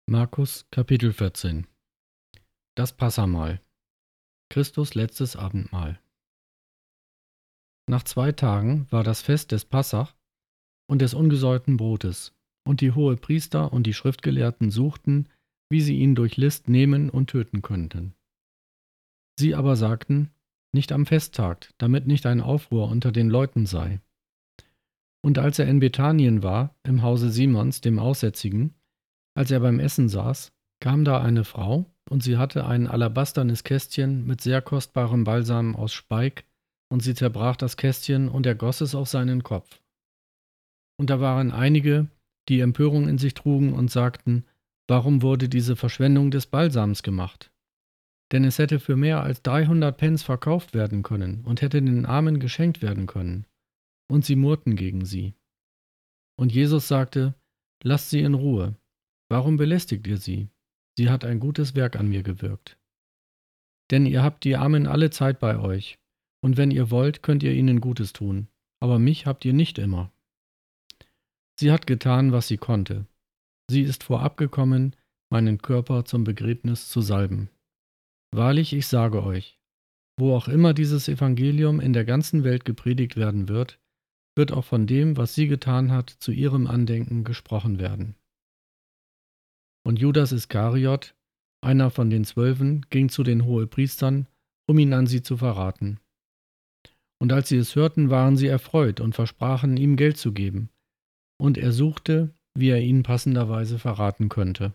Markus Kapitel 14. Das Passahmahl. Christus letztes Abendmahl. Nach 2 Tagen war das Fest des Passach und des ungesäuerten Brotes, und die Hohepriester und die Schriftgelehrten suchten, wie sie ihn durch List nehmen und töten könnten. Sie aber sagten, nicht am Festtag, damit nicht ein Aufruhr unter den Leuten sei. Und als er in Bethanien war, im Hause Simons, dem Aussätzigen, als er beim Essen saß, kam da eine Frau, und sie hatte ein alabasternes Kästchen mit sehr kostbarem Balsam aus Speik, und sie zerbrach das Kästchen und ergoss es auf seinen Kopf. Und da waren einige, die Empörung in sich trugen und sagten, warum wurde diese Verschwendung des Balsams gemacht? Denn es hätte für mehr als 300 Pence verkauft werden können und hätte den Armen geschenkt werden können. Und sie murrten gegen sie. Und Jesus sagte, lasst sie in Ruhe. Warum belästigt ihr sie? Sie hat ein gutes Werk an mir gewirkt. Denn ihr habt die Armen alle Zeit bei euch, und wenn ihr wollt, könnt ihr ihnen Gutes tun, aber mich habt ihr nicht immer. Sie hat getan, was sie konnte. Sie ist vorab gekommen, meinen Körper zum Begräbnis zu salben. Wahrlich, ich sage euch, wo auch immer dieses Evangelium in der ganzen Welt gepredigt werden wird, wird auch von dem, was sie getan hat, zu ihrem Andenken gesprochen werden. Und Judas Iskariot, einer von den 12, ging zu den Hohepriestern, um ihn an sie zu verraten. Und als sie es hörten, waren sie erfreut und versprachen, ihm Geld zu geben. Und er suchte, wie er ihn passenderweise verraten könnte.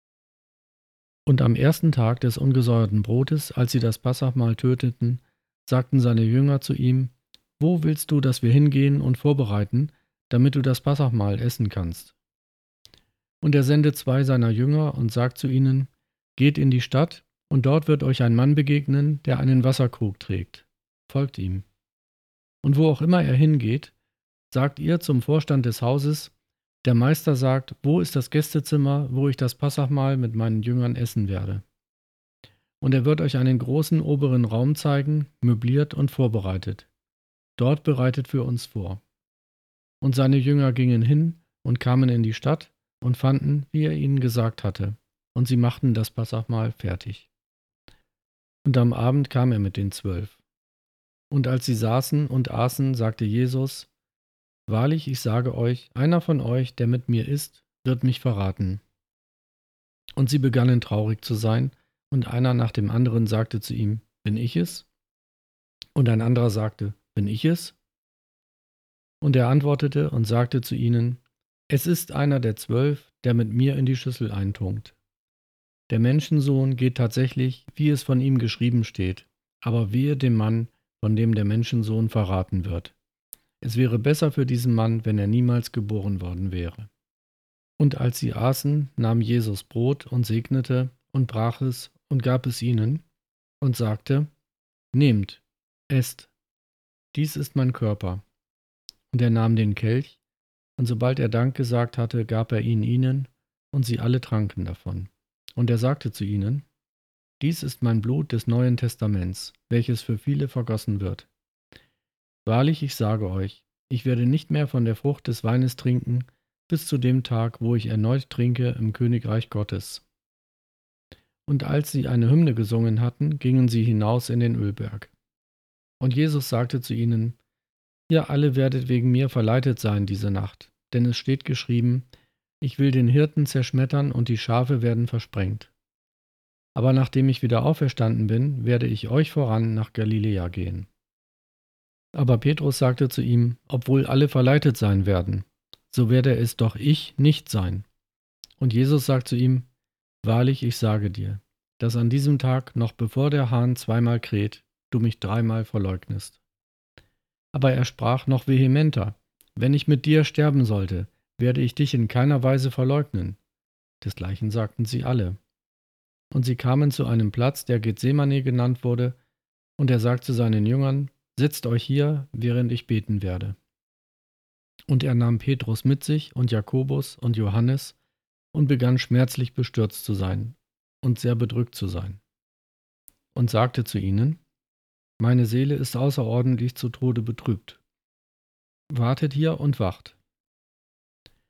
Und am ersten Tag des ungesäuerten Brotes, als sie das Passahmahl töteten, sagten seine Jünger zu ihm, wo willst du, dass wir hingehen und vorbereiten, damit du das Passahmahl essen kannst? Und er sendet 2 seiner Jünger und sagt zu ihnen, geht in die Stadt, und dort wird euch ein Mann begegnen, der einen Wasserkrug trägt. Folgt ihm. Und wo auch immer er hingeht, sagt ihr zum Vorstand des Hauses, der Meister sagt, wo ist das Gästezimmer, wo ich das Passahmahl mit meinen Jüngern essen werde? Und er wird euch einen großen oberen Raum zeigen, möbliert und vorbereitet. Dort bereitet für uns vor. Und seine Jünger gingen hin und kamen in die Stadt und fanden, wie er ihnen gesagt hatte, und sie machten das Passahmahl fertig. Und am Abend kam er mit den 12. Und als sie saßen und aßen, sagte Jesus, wahrlich, ich sage euch, einer von euch, der mit mir isst, wird mich verraten. Und sie begannen traurig zu sein, und einer nach dem anderen sagte zu ihm, bin ich es? Und ein anderer sagte, bin ich es? Und er antwortete und sagte zu ihnen, es ist einer der 12, der mit mir in die Schüssel eintunkt. Der Menschensohn geht tatsächlich, wie es von ihm geschrieben steht, aber wehe dem Mann, von dem der Menschensohn verraten wird. Es wäre besser für diesen Mann, wenn er niemals geboren worden wäre. Und als sie aßen, nahm Jesus Brot und segnete und brach es und gab es ihnen und sagte, nehmt, esst, dies ist mein Körper. Und er nahm den Kelch, und sobald er Dank gesagt hatte, gab er ihn ihnen, und sie alle tranken davon. Und er sagte zu ihnen, dies ist mein Blut des Neuen Testaments, welches für viele vergossen wird. Wahrlich, ich sage euch, ich werde nicht mehr von der Frucht des Weines trinken, bis zu dem Tag, wo ich erneut trinke im Königreich Gottes. Und als sie eine Hymne gesungen hatten, gingen sie hinaus in den Ölberg. Und Jesus sagte zu ihnen, ihr alle werdet wegen mir verleitet sein diese Nacht, denn es steht geschrieben, ich will den Hirten zerschmettern und die Schafe werden versprengt. Aber nachdem ich wieder auferstanden bin, werde ich euch voran nach Galiläa gehen. Aber Petrus sagte zu ihm, obwohl alle verleitet sein werden, so werde es doch ich nicht sein. Und Jesus sagt zu ihm, wahrlich, ich sage dir, dass an diesem Tag, noch bevor der Hahn 2-mal kräht, du mich 3-mal verleugnest. Aber er sprach noch vehementer, wenn ich mit dir sterben sollte, werde ich dich in keiner Weise verleugnen. Desgleichen sagten sie alle. Und sie kamen zu einem Platz, der Gethsemane genannt wurde, und er sagt zu seinen Jüngern, setzt euch hier, während ich beten werde. Und er nahm Petrus mit sich und Jakobus und Johannes und begann schmerzlich bestürzt zu sein und sehr bedrückt zu sein. Und sagte zu ihnen, meine Seele ist außerordentlich zu Tode betrübt. Wartet hier und wacht.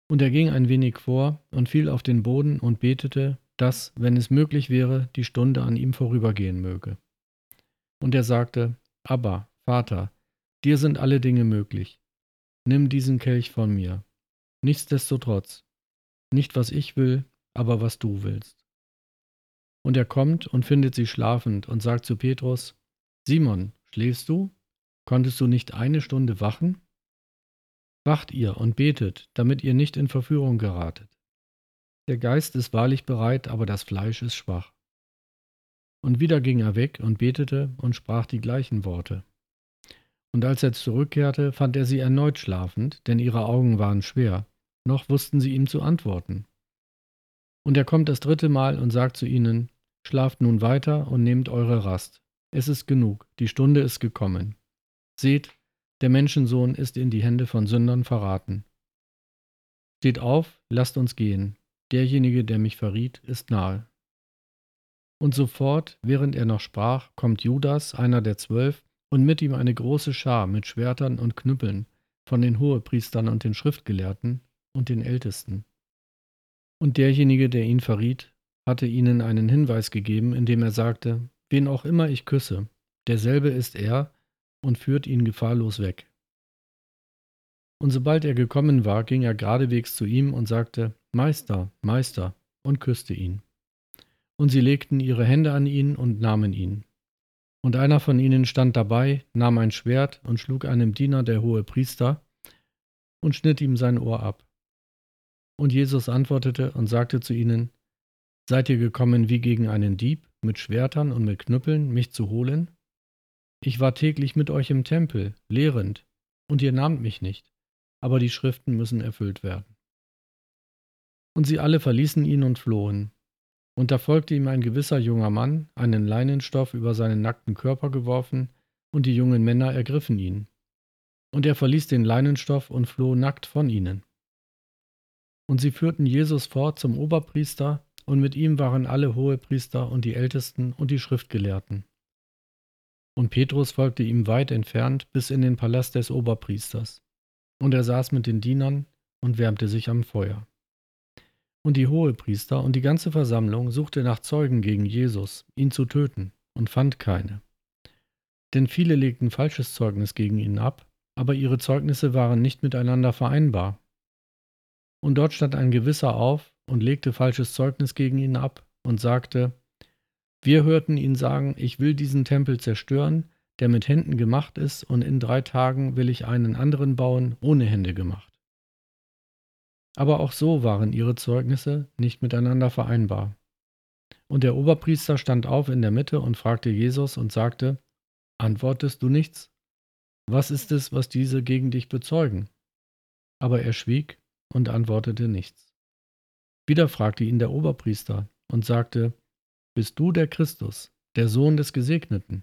Und er ging ein wenig vor und fiel auf den Boden und betete, dass, wenn es möglich wäre, die Stunde an ihm vorübergehen möge. Und er sagte, Abba, Vater, dir sind alle Dinge möglich. Nimm diesen Kelch von mir. Nichtsdestotrotz, nicht was ich will, aber was du willst. Und er kommt und findet sie schlafend und sagt zu Petrus, Simon, schläfst du? Konntest du nicht eine Stunde wachen? Wacht ihr und betet, damit ihr nicht in Verführung geratet. Der Geist ist wahrlich bereit, aber das Fleisch ist schwach. Und wieder ging er weg und betete und sprach die gleichen Worte. Und als er zurückkehrte, fand er sie erneut schlafend, denn ihre Augen waren schwer, noch wussten sie ihm zu antworten. Und er kommt das dritte Mal und sagt zu ihnen, Schlaft nun weiter und nehmt eure Rast. Es ist genug, die Stunde ist gekommen. Seht, der Menschensohn ist in die Hände von Sündern verraten. Steht auf, lasst uns gehen. Derjenige, der mich verriet, ist nahe. Und sofort, während er noch sprach, kommt Judas, einer der 12, und mit ihm eine große Schar mit Schwertern und Knüppeln von den Hohepriestern und den Schriftgelehrten und den Ältesten. Und derjenige, der ihn verriet, hatte ihnen einen Hinweis gegeben, indem er sagte, wen auch immer ich küsse, derselbe ist er, und führt ihn gefahrlos weg. Und sobald er gekommen war, ging er geradewegs zu ihm und sagte, Meister, Meister, und küsste ihn. Und sie legten ihre Hände an ihn und nahmen ihn. Und einer von ihnen stand dabei, nahm ein Schwert und schlug einem Diener der Hohepriester und schnitt ihm sein Ohr ab. Und Jesus antwortete und sagte zu ihnen, Seid ihr gekommen wie gegen einen Dieb, mit Schwertern und mit Knüppeln, mich zu holen? Ich war täglich mit euch im Tempel, lehrend, und ihr nahmt mich nicht, aber die Schriften müssen erfüllt werden. Und sie alle verließen ihn und flohen. Und da folgte ihm ein gewisser junger Mann, einen Leinenstoff über seinen nackten Körper geworfen, und die jungen Männer ergriffen ihn. Und er verließ den Leinenstoff und floh nackt von ihnen. Und sie führten Jesus fort zum Oberpriester, und mit ihm waren alle Hohepriester und die Ältesten und die Schriftgelehrten. Und Petrus folgte ihm weit entfernt bis in den Palast des Oberpriesters. Und er saß mit den Dienern und wärmte sich am Feuer. Und die Hohepriester und die ganze Versammlung suchte nach Zeugen gegen Jesus, ihn zu töten, und fand keine. Denn viele legten falsches Zeugnis gegen ihn ab, aber ihre Zeugnisse waren nicht miteinander vereinbar. Und dort stand ein Gewisser auf und legte falsches Zeugnis gegen ihn ab und sagte, wir hörten ihn sagen, ich will diesen Tempel zerstören, der mit Händen gemacht ist, und in 3 Tagen will ich einen anderen bauen, ohne Hände gemacht. Aber auch so waren ihre Zeugnisse nicht miteinander vereinbar. Und der Oberpriester stand auf in der Mitte und fragte Jesus und sagte, Antwortest du nichts? Was ist es, was diese gegen dich bezeugen? Aber er schwieg und antwortete nichts. Wieder fragte ihn der Oberpriester und sagte, Bist du der Christus, der Sohn des Gesegneten?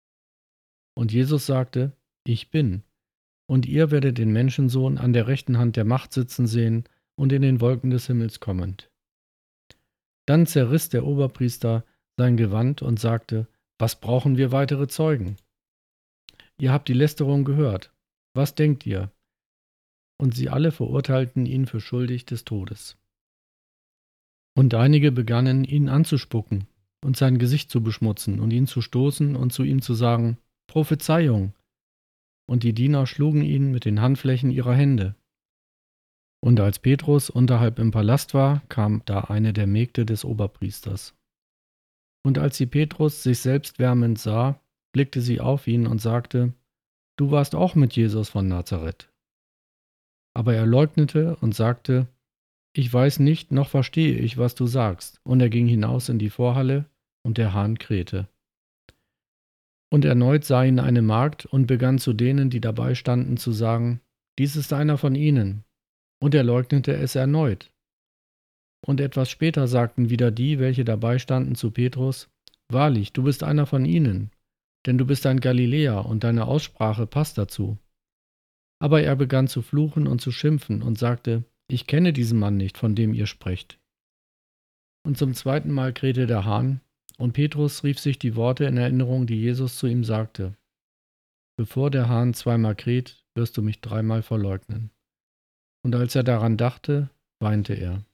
Und Jesus sagte, Ich bin, und ihr werdet den Menschensohn an der rechten Hand der Macht sitzen sehen und in den Wolken des Himmels kommend. Dann zerriss der Oberpriester sein Gewand und sagte, Was brauchen wir weitere Zeugen? Ihr habt die Lästerung gehört. Was denkt ihr? Und sie alle verurteilten ihn für schuldig des Todes. Und einige begannen, ihn anzuspucken und sein Gesicht zu beschmutzen und ihn zu stoßen und zu ihm zu sagen, Prophezeiung! Und die Diener schlugen ihn mit den Handflächen ihrer Hände. Und als Petrus unterhalb im Palast war, kam da eine der Mägde des Oberpriesters. Und als sie Petrus sich selbst wärmend sah, blickte sie auf ihn und sagte, Du warst auch mit Jesus von Nazareth. Aber er leugnete und sagte, Ich weiß nicht, noch verstehe ich, was du sagst. Und er ging hinaus in die Vorhalle, und der Hahn krähte. Und erneut sah ihn eine Magd und begann zu denen, die dabei standen, zu sagen, Dies ist einer von ihnen. Und er leugnete es erneut. Und etwas später sagten wieder die, welche dabei standen, zu Petrus, Wahrlich, du bist einer von ihnen, denn du bist ein Galiläer und deine Aussprache passt dazu. Aber er begann zu fluchen und zu schimpfen und sagte, Ich kenne diesen Mann nicht, von dem ihr sprecht. Und zum zweiten Mal krähte der Hahn, und Petrus rief sich die Worte in Erinnerung, die Jesus zu ihm sagte, Bevor der Hahn zweimal kräht, wirst du mich 3-mal verleugnen. und als er daran dachte, weinte er.